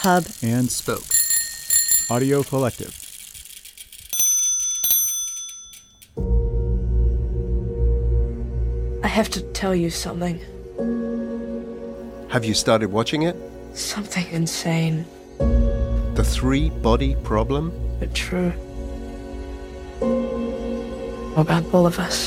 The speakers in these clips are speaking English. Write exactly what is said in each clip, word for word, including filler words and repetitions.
Hub, and Spoke. Audio Collective. I have to tell you something. Have you started watching it? Something insane. The Three-Body Problem? But true. About all of us.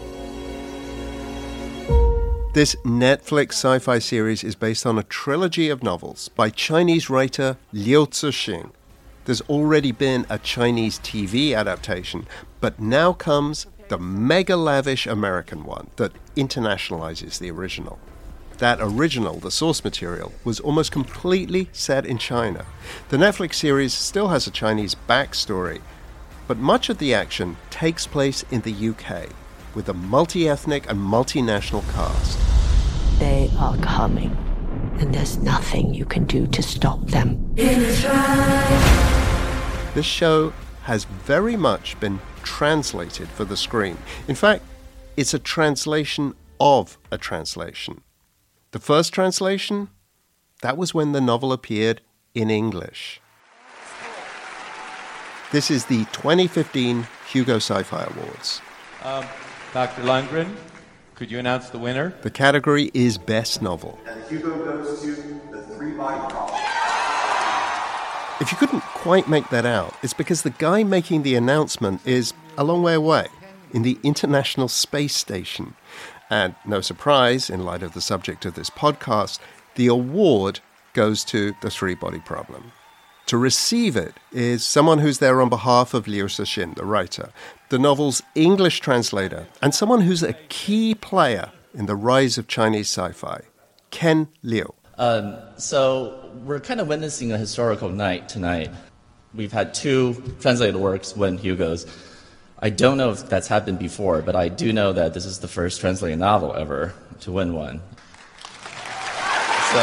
This Netflix sci-fi series is based on a trilogy of novels by Chinese writer Liu Cixin. There's already been a Chinese T V adaptation, but now comes the mega-lavish American one that internationalizes the original. That original, the source material, was almost completely set in China. The Netflix series still has a Chinese backstory, but much of the action takes place in the U K, with a multi-ethnic and multinational cast. They are coming, and there's nothing you can do to stop them. This show has very much been translated for the screen. In fact, it's a translation of a translation. The first translation, that was when the novel appeared in English. This is the twenty fifteen Hugo Sci-Fi Awards. Um, Doctor Lundgren, could you announce the winner? The category is Best Novel. And the Hugo goes to The Three-Body Problem. If you couldn't quite make that out, it's because the guy making the announcement is a long way away, in the International Space Station. And no surprise, in light of the subject of this podcast, the award goes to The Three-Body Problem. To receive it is someone who's there on behalf of Liu Cixin, the writer, the novel's English translator, and someone who's a key player in the rise of Chinese sci-fi, Ken Liu. Um, so we're kind of witnessing a historical night tonight. We've had two translated works win Hugos. I don't know if that's happened before, but I do know that this is the first translated novel ever to win one. So,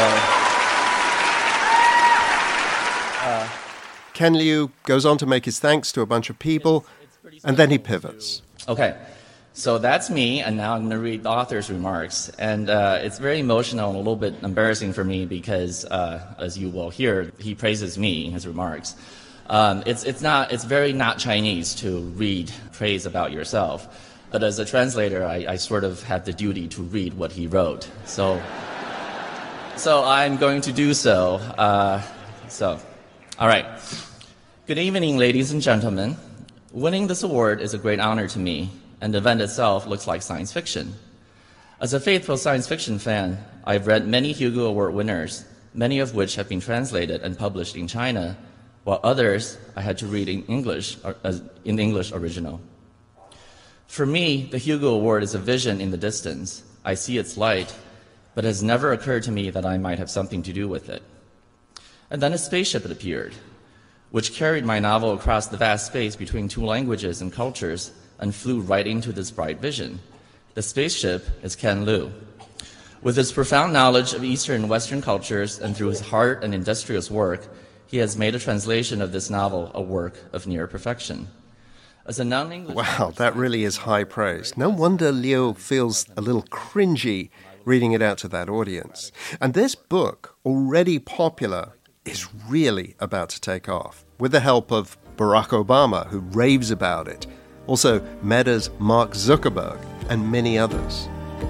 uh, Ken Liu goes on to make his thanks to a bunch of people, and then he pivots. Okay, so that's me, and now I'm going to read the author's remarks. And uh, it's very emotional and a little bit embarrassing for me because, uh, as you will hear, he praises me in his remarks. Um, it's it's not it's very not Chinese to read praise about yourself, but as a translator, I, I sort of have the duty to read what he wrote. So, so I'm going to do so. Uh, so, all right. Good evening, ladies and gentlemen. Winning this award is a great honor to me, and the event itself looks like science fiction. As a faithful science fiction fan, I've read many Hugo Award winners, many of which have been translated and published in China, while others I had to read in English, or, uh, in the English original. For me, the Hugo Award is a vision in the distance. I see its light, but it has never occurred to me that I might have something to do with it. And then a spaceship appeared, which carried my novel across the vast space between two languages and cultures and flew right into this bright vision. The spaceship is Ken Liu. With his profound knowledge of Eastern and Western cultures and through his heart and industrious work, he has made a translation of this novel a work of near perfection. As a non-English... Wow, that really is high praise. No wonder Liu feels a little cringy reading it out to that audience. And this book, already popular, is really about to take off, with the help of Barack Obama, who raves about it, also Meta's Mark Zuckerberg, and many others.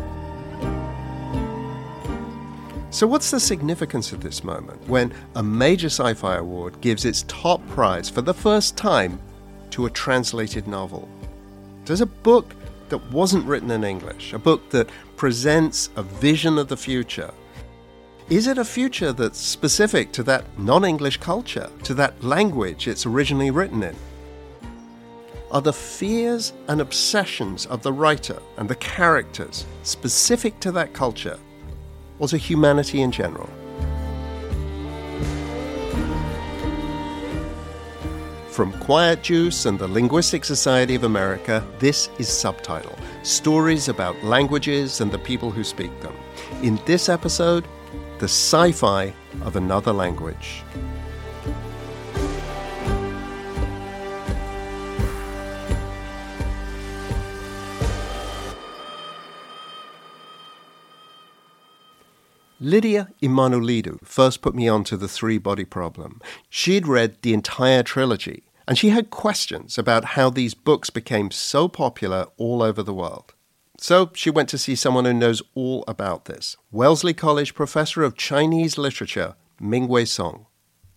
So what's the significance of this moment when a major sci-fi award gives its top prize for the first time to a translated novel? There's a book that wasn't written in English, a book that presents a vision of the future. Is it a future that's specific to that non-English culture, to that language it's originally written in? Are the fears and obsessions of the writer and the characters specific to that culture, or to humanity in general? From Quiet Juice and the Linguistic Society of America, this is Subtitle, stories about languages and the people who speak them. In this episode, the sci-fi of another language. Lydia Emanuelidou first put me on to The Three-Body Problem. She'd read the entire trilogy, and she had questions about how these books became so popular all over the world. So she went to see someone who knows all about this, Wellesley College professor of Chinese literature, Mingwei Song.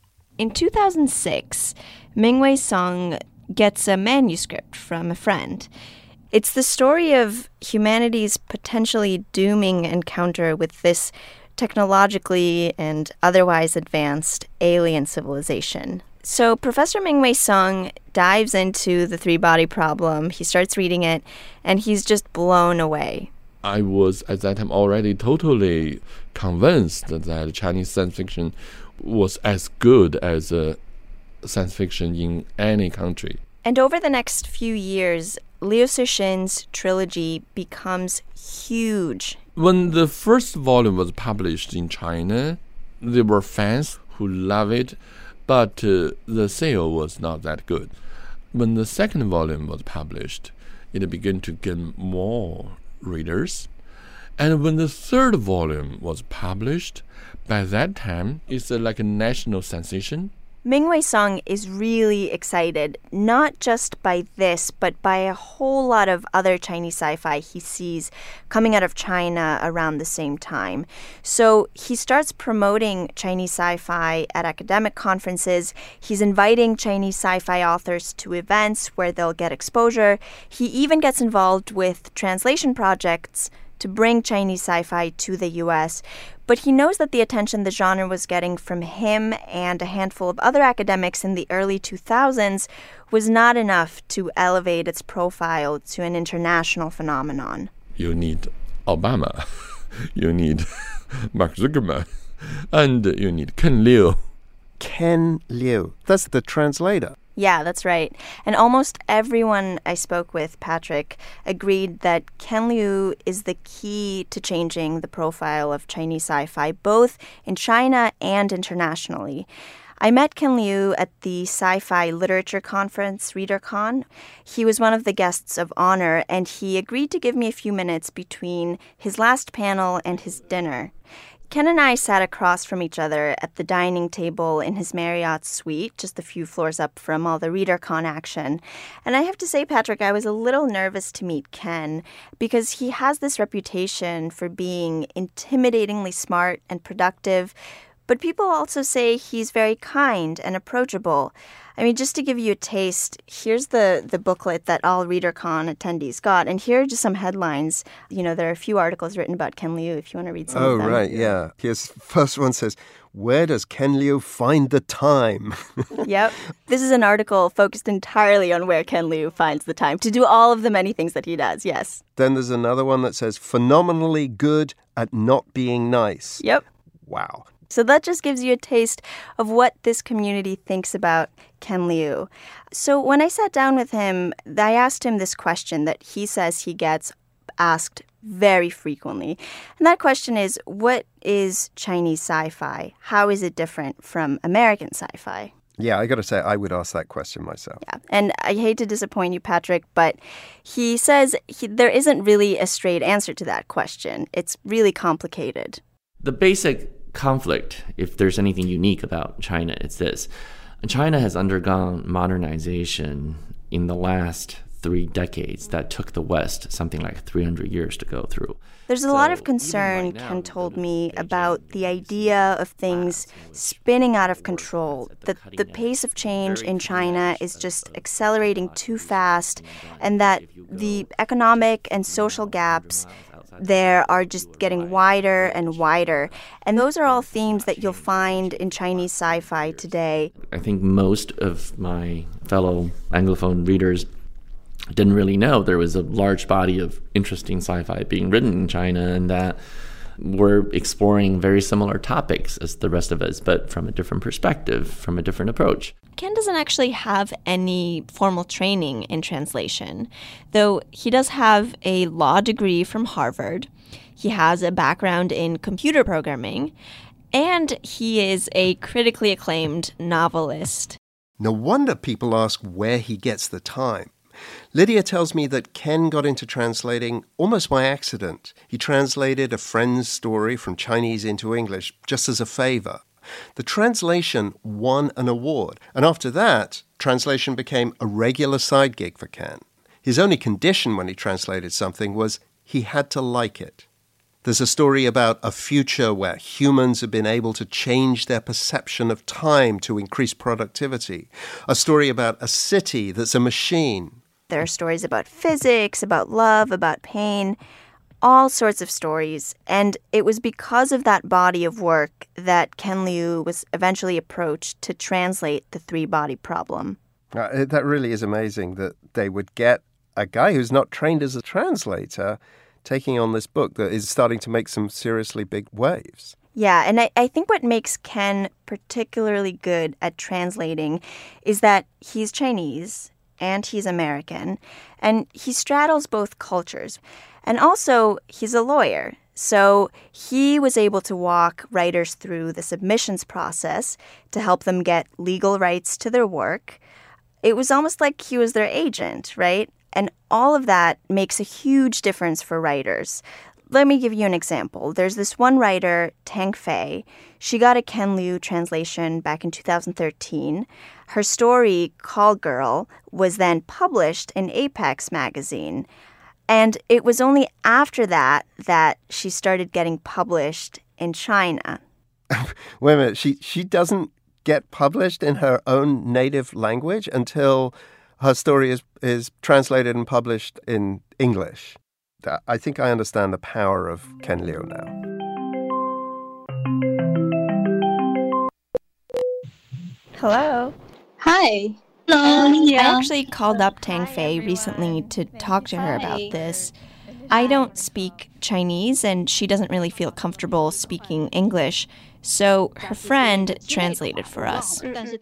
In two thousand six, Mingwei Song gets a manuscript from a friend. It's the story of humanity's potentially dooming encounter with this technologically and otherwise advanced alien civilization. So Professor Mingwei Song dives into The Three-Body Problem. He starts reading it, and he's just blown away. I was, at that time, already totally convinced that Chinese science fiction was as good as uh, science fiction in any country. And over the next few years, Liu Cixin's trilogy becomes huge. When the first volume was published in China, there were fans who loved it, but uh, the sale was not that good. When the second volume was published, it began to gain more readers. And when the third volume was published, by that time, it's uh, like a national sensation. Mingwei Song is really excited, not just by this, but by a whole lot of other Chinese sci-fi he sees coming out of China around the same time. So he starts promoting Chinese sci-fi at academic conferences. He's inviting Chinese sci-fi authors to events where they'll get exposure. He even gets involved with translation projects to bring Chinese sci-fi to the U S, but he knows that the attention the genre was getting from him and a handful of other academics in the early two thousands was not enough to elevate its profile to an international phenomenon. You need Obama, you need Mark Zuckerberg, and you need Ken Liu. Ken Liu, that's the translator. Yeah, that's right. And almost everyone I spoke with, Patrick, agreed that Ken Liu is the key to changing the profile of Chinese sci-fi, both in China and internationally. I met Ken Liu at the Sci-Fi Literature Conference, ReaderCon. He was one of the guests of honor, and he agreed to give me a few minutes between his last panel and his dinner. Ken and I sat across from each other at the dining table in his Marriott suite, just a few floors up from all the ReaderCon action. And I have to say, Patrick, I was a little nervous to meet Ken because he has this reputation for being intimidatingly smart and productive, but people also say he's very kind and approachable. I mean, just to give you a taste, here's the, the booklet that all ReaderCon attendees got. And here are just some headlines. You know, there are a few articles written about Ken Liu if you want to read some oh, of them. Oh, right, yeah. Here's first one says, where does Ken Liu find the time? Yep. This is an article focused entirely on where Ken Liu finds the time to do all of the many things that he does, yes. Then there's another one that says, phenomenally good at not being nice. Yep. Wow. So that just gives you a taste of what this community thinks about Ken Liu. So when I sat down with him, I asked him this question that he says he gets asked very frequently. And that question is, what is Chinese sci-fi? How is it different from American sci-fi? Yeah, I got to say, I would ask that question myself. Yeah, and I hate to disappoint you, Patrick, but he says he, there isn't really a straight answer to that question. It's really complicated. The basic conflict, if there's anything unique about China, it's this. China has undergone modernization in the last three decades that took the West something like three hundred years to go through. There's a so lot of concern, right now, Ken told me, about the idea of things spinning out of control, that the pace of change in China is just accelerating too fast, and that the economic and social gaps there are just getting wider and wider. And those are all themes that you'll find in Chinese sci-fi today. I think most of my fellow Anglophone readers didn't really know there was a large body of interesting sci-fi being written in China, and that we're exploring very similar topics as the rest of us, but from a different perspective, from a different approach. Ken doesn't actually have any formal training in translation, though he does have a law degree from Harvard. He has a background in computer programming, and he is a critically acclaimed novelist. No wonder people ask where he gets the time. Lydia tells me that Ken got into translating almost by accident. He translated a friend's story from Chinese into English just as a favor. The translation won an award, and after that, translation became a regular side gig for Ken. His only condition when he translated something was he had to like it. There's a story about a future where humans have been able to change their perception of time to increase productivity. A story about a city that's a machine. There are stories about physics, about love, about pain, all sorts of stories. And it was because of that body of work that Ken Liu was eventually approached to translate the three-body problem. Uh, that really is amazing that they would get a guy who's not trained as a translator taking on this book that is starting to make some seriously big waves. Yeah, and I, I think what makes Ken particularly good at translating is that he's Chinese and he's American, and he straddles both cultures. And also, he's a lawyer. So he was able to walk writers through the submissions process to help them get legal rights to their work. It was almost like he was their agent, right? And all of that makes a huge difference for writers. Let me give you an example. There's this one writer, Tang Fei. She got a Ken Liu translation back in two thousand thirteen. Her story, Call Girl, was then published in Apex magazine. And it was only after that that she started getting published in China. Wait a minute. She, she doesn't get published in her own native language until her story is, is translated and published in English. I think I understand the power of Ken Liu now. Hello. Hi. Hello. I actually called up Tang Fei recently to talk to her about this. I don't speak Chinese, and she doesn't really feel comfortable speaking English. So her friend translated for us. Based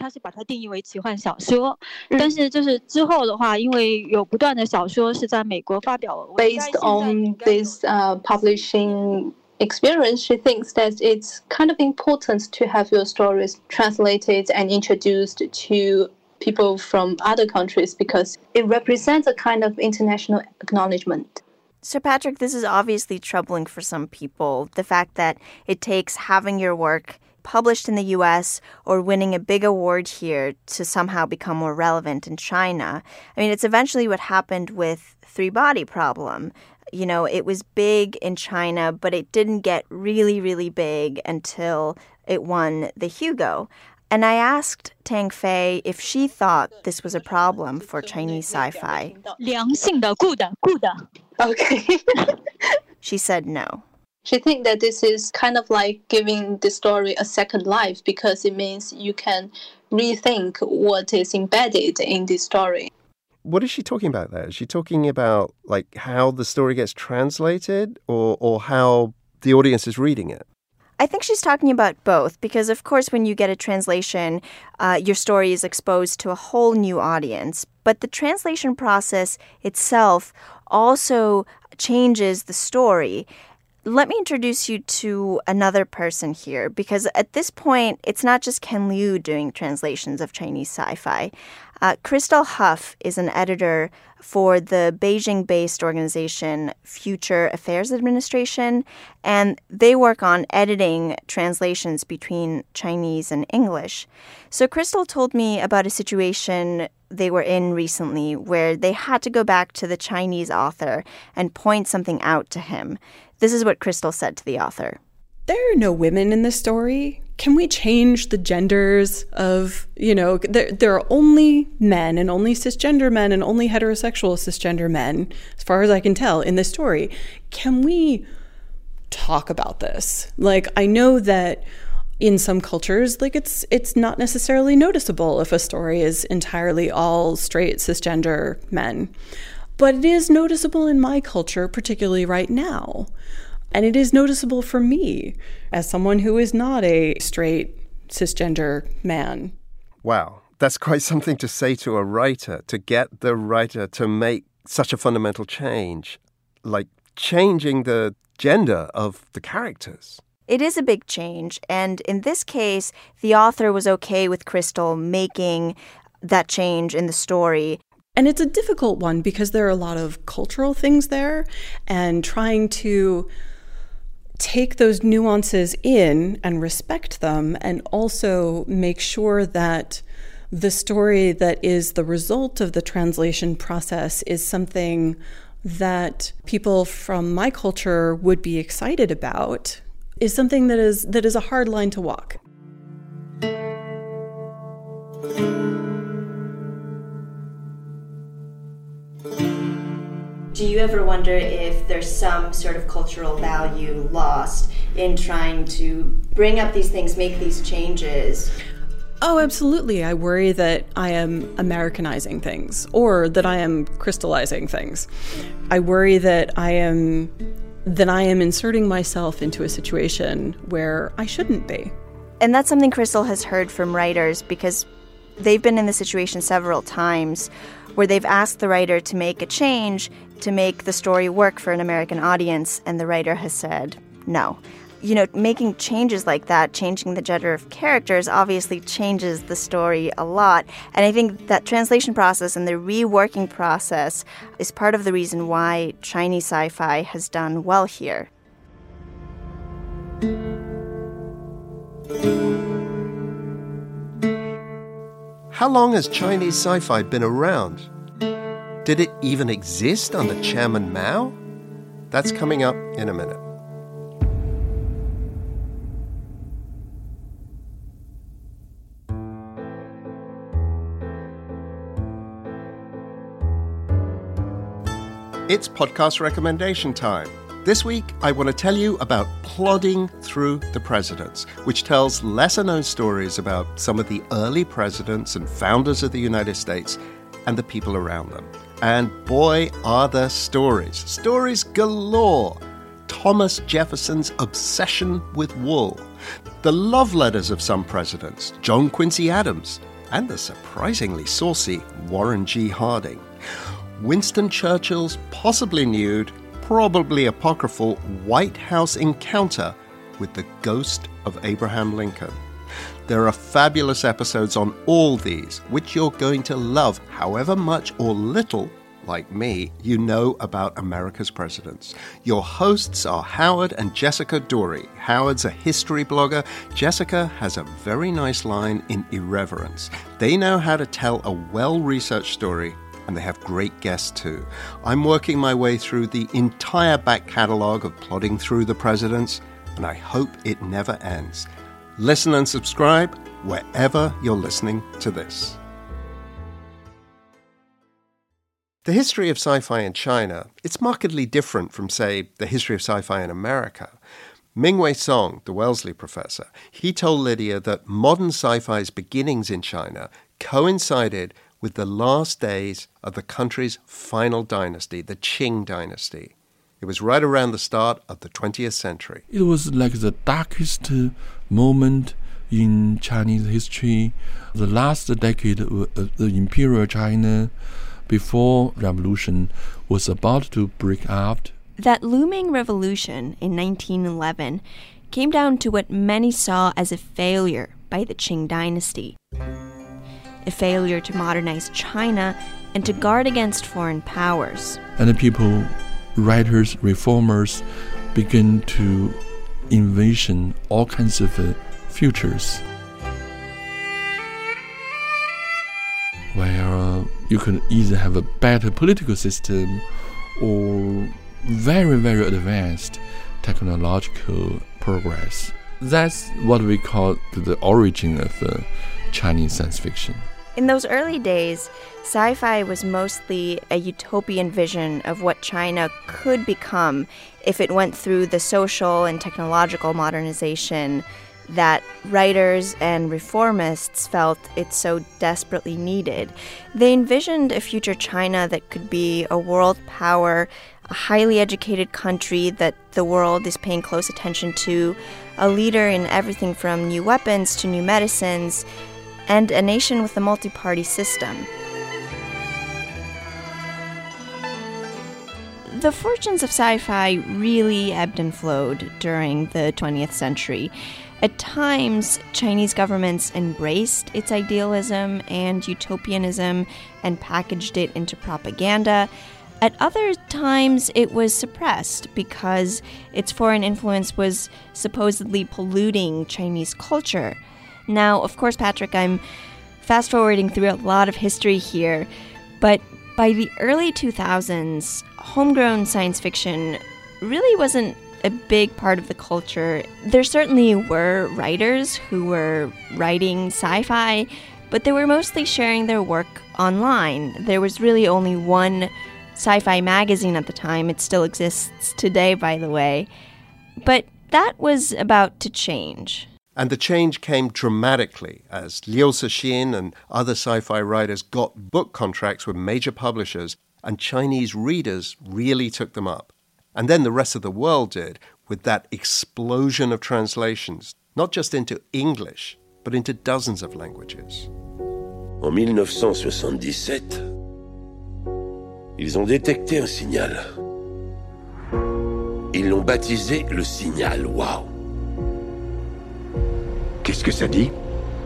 on this uh, publishing experience, she thinks that it's kind of important to have your stories translated and introduced to people from other countries because it represents a kind of international acknowledgement. So, Patrick, this is obviously troubling for some people, the fact that it takes having your work published in the U S or winning a big award here to somehow become more relevant in China. I mean, it's eventually what happened with Three Body Problem. You know, it was big in China, but it didn't get really, really big until it won the Hugo. And I asked Tang Fei if she thought this was a problem for Chinese sci-fi. Okay. She said no. She thinks that this is kind of like giving the story a second life because it means you can rethink what is embedded in the story. What is she talking about there? Is she talking about like how the story gets translated or, or how the audience is reading it? I think she's talking about both because, of course, when you get a translation, uh, your story is exposed to a whole new audience. But the translation process itself also changes the story. Let me introduce you to another person here because at this point, it's not just Ken Liu doing translations of Chinese sci-fi. Uh, Crystal Huff is an editor for the Beijing-based organization Future Affairs Administration, and they work on editing translations between Chinese and English. So Crystal told me about a situation they were in recently where they had to go back to the Chinese author and point something out to him. This is what Crystal said to the author. There are no women in this story. Can we change the genders of, you know, there, there are only men and only cisgender men and only heterosexual cisgender men, as far as I can tell, in this story. Can we talk about this? Like, I know that in some cultures, like, it's it's not necessarily noticeable if a story is entirely all straight cisgender men. But it is noticeable in my culture, particularly right now. And it is noticeable for me as someone who is not a straight cisgender man. Wow, that's quite something to say to a writer, to get the writer to make such a fundamental change, like changing the gender of the characters. It is a big change, and in this case, the author was okay with Crystal making that change in the story. And it's a difficult one because there are a lot of cultural things there, and trying to take those nuances in and respect them, and also make sure that the story that is the result of the translation process is something that people from my culture would be excited about, is something that is that is a hard line to walk. Do you ever wonder if there's some sort of cultural value lost in trying to bring up these things, make these changes? Oh, absolutely. I worry that I am Americanizing things, or that I am crystallizing things. I worry that I am that I am inserting myself into a situation where I shouldn't be. And that's something Crystal has heard from writers, because they've been in this situation several times where they've asked the writer to make a change to make the story work for an American audience, and the writer has said no. You know, making changes like that, changing the gender of characters, obviously changes the story a lot. And I think that translation process and the reworking process is part of the reason why Chinese sci-fi has done well here. How long has Chinese sci-fi been around? Did it even exist under Chairman Mao? That's coming up in a minute. It's podcast recommendation time. This week, I want to tell you about Plodding Through the Presidents, which tells lesser-known stories about some of the early presidents and founders of the United States and the people around them. And boy, are there stories. Stories galore. Thomas Jefferson's obsession with wool, the love letters of some presidents, John Quincy Adams, and the surprisingly saucy Warren G. Harding. Winston Churchill's possibly nude, probably apocryphal White House encounter with the ghost of Abraham Lincoln. There are fabulous episodes on all these, which you're going to love, however much or little, like me, you know about America's presidents. Your hosts are Howard and Jessica Dorey. Howard's a history blogger. Jessica has a very nice line in Irreverence. They know how to tell a well-researched story, and they have great guests too. I'm working my way through the entire back catalogue of Plodding Through the Presidents, and I hope it never ends. Listen and subscribe wherever you're listening to this. The history of sci-fi in China, it's markedly different from, say, the history of sci-fi in America. Ming-Wei Song, the Wellesley professor, he told Lydia that modern sci-fi's beginnings in China coincided with the last days of the country's final dynasty, the Qing dynasty. It was right around the start of the twentieth century. It was like the darkest moment in Chinese history, the last decade of the Imperial China before revolution was about to break out. That looming revolution in nineteen eleven came down to what many saw as a failure by the Qing dynasty. A failure to modernize China and to guard against foreign powers. And the people, writers, reformers, begin to envision all kinds of uh, futures where uh, you can either have a better political system or very, very advanced technological progress. That's what we call the origin of uh, Chinese science fiction. In those early days, sci-fi was mostly a utopian vision of what China could become if it went through the social and technological modernization that writers and reformists felt it so desperately needed. They envisioned a future China that could be a world power, a highly educated country that the world is paying close attention to, a leader in everything from new weapons to new medicines, and a nation with a multi-party system. The fortunes of sci-fi really ebbed and flowed during the twentieth century. At times, Chinese governments embraced its idealism and utopianism and packaged it into propaganda. At other times, it was suppressed because its foreign influence was supposedly polluting Chinese culture. Now, of course, Patrick, I'm fast-forwarding through a lot of history here, but by the early two thousands, homegrown science fiction really wasn't a big part of the culture. There certainly were writers who were writing sci-fi, but they were mostly sharing their work online. There was really only one sci-fi magazine at the time. It still exists today, by the way. But that was about to change. And the change came dramatically as Liu Cixin and other sci-fi writers got book contracts with major publishers, and Chinese readers really took them up. And then the rest of the world did, with that explosion of translations, not just into English, but into dozens of languages. En dix-neuf cent soixante-dix-sept, ils ont détecté un signal. Ils l'ont baptisé le signal Wow. Qu'est-ce que ça dit?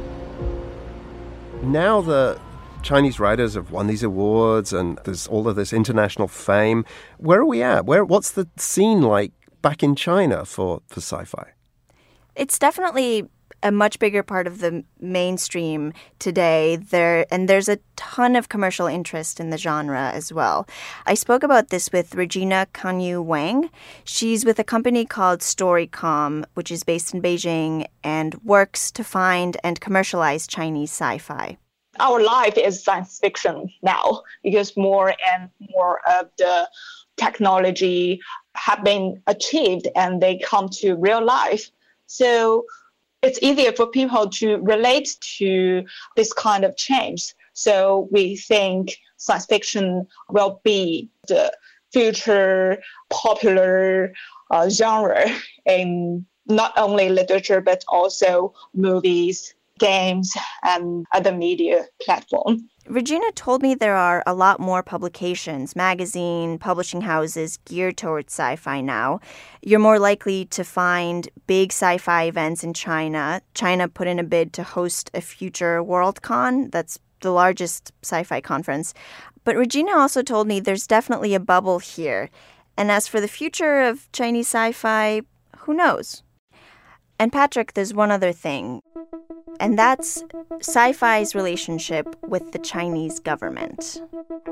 Now the Chinese writers have won these awards and there's all of this international fame. Where are we at? Where? What's the scene like back in China for, for sci-fi? It's definitely a much bigger part of the mainstream today. There and there's a ton of commercial interest in the genre as well. I spoke about this with Regina Kanyu Wang. She's with a company called Storycom, which is based in Beijing and works to find and commercialize Chinese sci-fi. Our life is science fiction now because more and more of the technology have been achieved and they come to real life. So it's easier for people to relate to this kind of change. So we think science fiction will be the future popular uh, genre in not only literature, but also movies, games, and other media platforms. Regina told me there are a lot more publications, magazine, publishing houses geared towards sci-fi now. You're more likely to find big sci-fi events in China. China put in a bid to host a future Worldcon. That's the largest sci-fi conference. But Regina also told me there's definitely a bubble here. And as for the future of Chinese sci-fi, who knows? And Patrick, there's one other thing. And that's sci-fi's relationship with the Chinese government.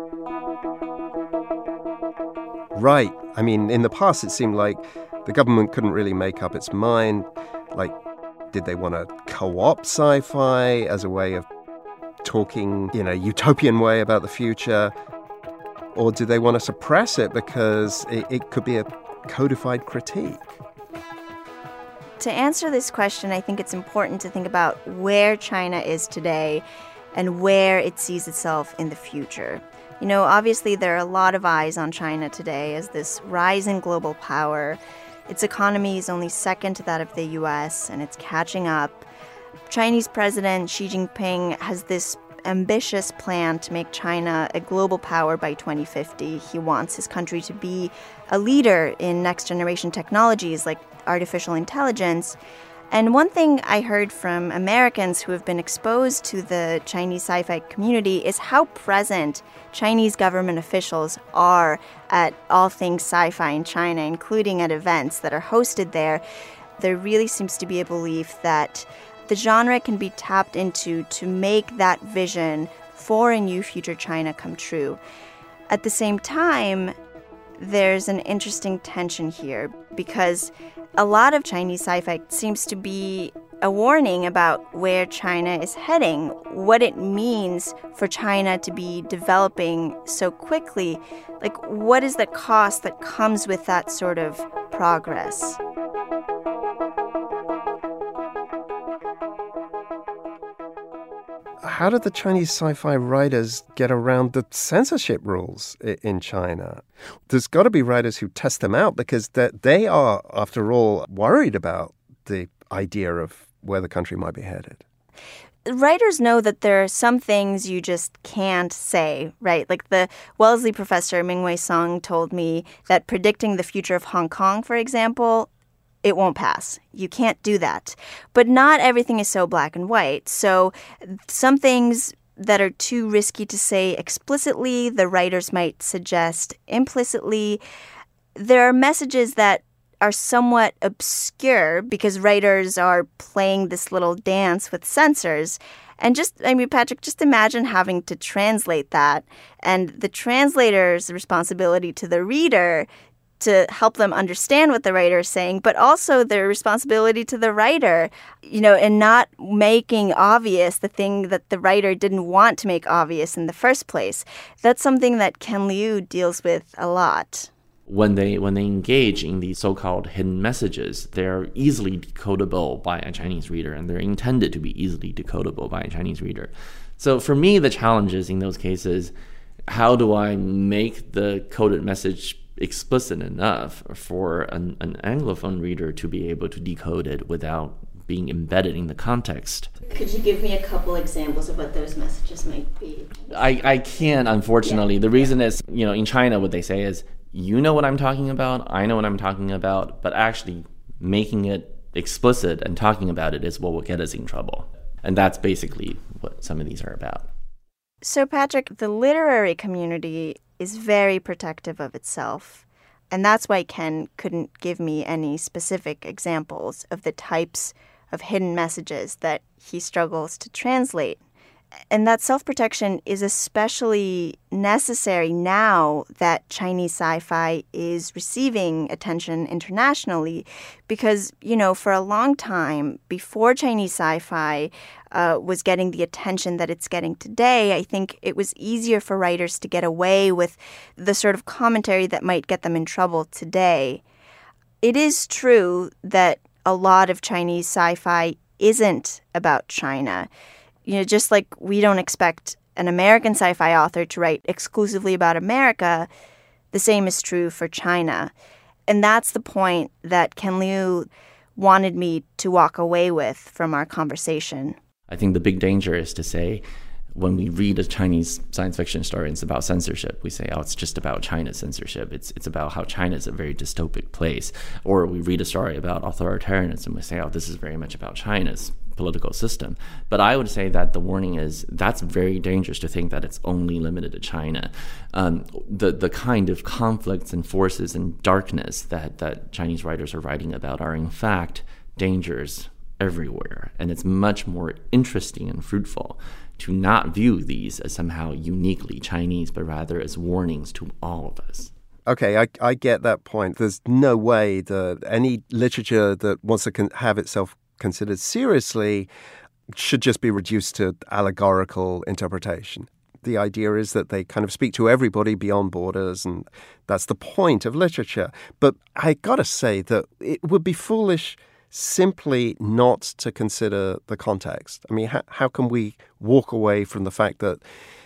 Right. I mean, in the past, it seemed like the government couldn't really make up its mind. Like, did they want to co-opt sci-fi as a way of talking in a utopian way about the future? Or do they want to suppress it because it, it could be a codified critique? To answer this question, I think it's important to think about where China is today and where it sees itself in the future. You know, obviously there are a lot of eyes on China today as this rising global power. Its economy is only second to that of the U S, and it's catching up. Chinese President Xi Jinping has this ambitious plan to make China a global power by twenty fifty. He wants his country to be a leader in next-generation technologies like artificial intelligence. And one thing I heard from Americans who have been exposed to the Chinese sci-fi community is how present Chinese government officials are at all things sci-fi in China, including at events that are hosted there. There really seems to be a belief that the genre can be tapped into to make that vision for a new future China come true. At the same time, there's an interesting tension here because a lot of Chinese sci-fi seems to be a warning about where China is heading, what it means for China to be developing so quickly. Like, what is the cost that comes with that sort of progress? How did the Chinese sci-fi writers get around the censorship rules in China? There's got to be writers who test them out because they are, after all, worried about the idea of where the country might be headed. Writers know that there are some things you just can't say, right? Like the Wellesley professor Mingwei Song told me that predicting the future of Hong Kong, for example, it won't pass. You can't do that. But not everything is so black and white. So some things that are too risky to say explicitly, the writers might suggest implicitly. There are messages that are somewhat obscure because writers are playing this little dance with censors. And just, I mean, Patrick, just imagine having to translate that and the translator's responsibility to the reader to help them understand what the writer is saying, but also their responsibility to the writer, you know, and not making obvious the thing that the writer didn't want to make obvious in the first place. That's something that Ken Liu deals with a lot. When they when they engage in these so-called hidden messages, they're easily decodable by a Chinese reader, and they're intended to be easily decodable by a Chinese reader. So for me, the challenge is in those cases, how do I make the coded message explicit enough for an, an Anglophone reader to be able to decode it without being embedded in the context? Could you give me a couple examples of what those messages might be? I, I can't, unfortunately. Yeah. The reason is, you know, in China, what they say is, you know what I'm talking about, I know what I'm talking about, but actually making it explicit and talking about it is what will get us in trouble. And that's basically what some of these are about. So, Patrick, the literary community is very protective of itself. And that's why Ken couldn't give me any specific examples of the types of hidden messages that he struggles to translate. And that self-protection is especially necessary now that Chinese sci-fi is receiving attention internationally because, you know, for a long time, before Chinese sci-fi uh, was getting the attention that it's getting today, I think it was easier for writers to get away with the sort of commentary that might get them in trouble today. It is true that a lot of Chinese sci-fi isn't about China. You know, just like we don't expect an American sci-fi author to write exclusively about America, the same is true for China. And that's the point that Ken Liu wanted me to walk away with from our conversation. I think the big danger is to say, when we read a Chinese science fiction story, it's about censorship. We say, oh, it's just about China's censorship. It's it's about how China is a very dystopic place. Or we read a story about authoritarianism. We say, oh, this is very much about China's political system. But I would say that the warning is that's very dangerous to think that it's only limited to China. Um, the the kind of conflicts and forces and darkness that, that Chinese writers are writing about are in fact dangers everywhere. And it's much more interesting and fruitful to not view these as somehow uniquely Chinese, but rather as warnings to all of us. Okay, I, I get that point. There's no way that any literature that wants to con- have itself considered seriously should just be reduced to allegorical interpretation. The idea is that they kind of speak to everybody beyond borders, and that's the point of literature. But I gotta say that it would be foolish simply not to consider the context. I mean, how, how can we walk away from the fact that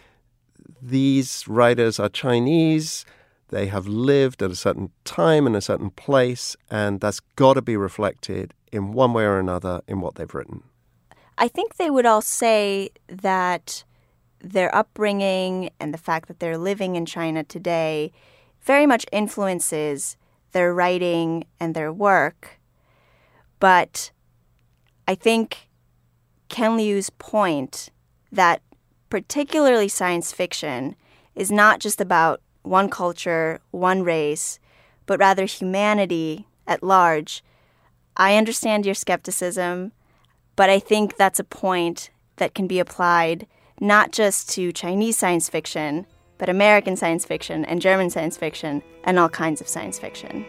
these writers are Chinese, they have lived at a certain time in a certain place, and that's got to be reflected in one way or another in what they've written? I think they would all say that their upbringing and the fact that they're living in China today very much influences their writing and their work. But I think Ken Liu's point that particularly science fiction is not just about one culture, one race, but rather humanity at large. I understand your skepticism, but I think that's a point that can be applied not just to Chinese science fiction, but American science fiction and German science fiction and all kinds of science fiction.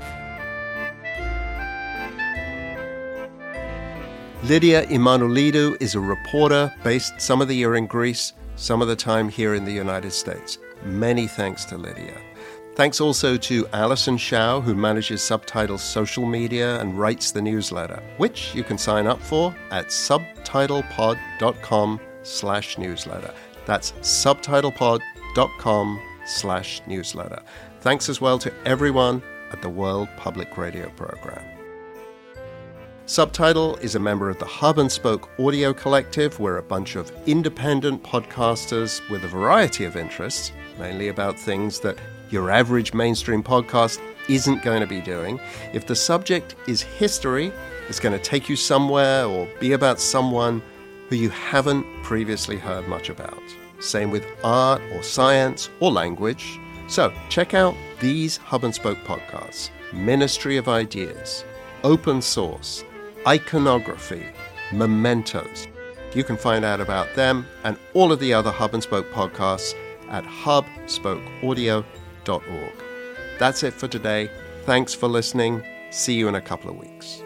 Lydia Emanuelidou is a reporter based some of the year in Greece, some of the time here in the United States. Many thanks to Lydia. Thanks also to Alison Shao, who manages Subtitle's social media and writes the newsletter, which you can sign up for at subtitlepod.com slash newsletter. That's subtitlepod.com slash newsletter. Thanks as well to everyone at the World Public Radio Program. Subtitle is a member of the Hub and Spoke Audio Collective. We're a bunch of independent podcasters with a variety of interests, mainly about things that your average mainstream podcast isn't going to be doing. If the subject is history, it's going to take you somewhere or be about someone who you haven't previously heard much about. Same with art or science or language. So check out these Hub and Spoke podcasts: Ministry of Ideas, Open Source, Iconography, Mementos. You can find out about them and all of the other Hub and Spoke podcasts at hub spoke audio dot org. That's it for today. Thanks for listening. See you in a couple of weeks.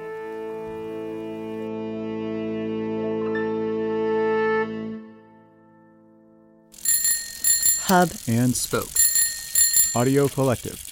Hub and Spoke Audio Collective.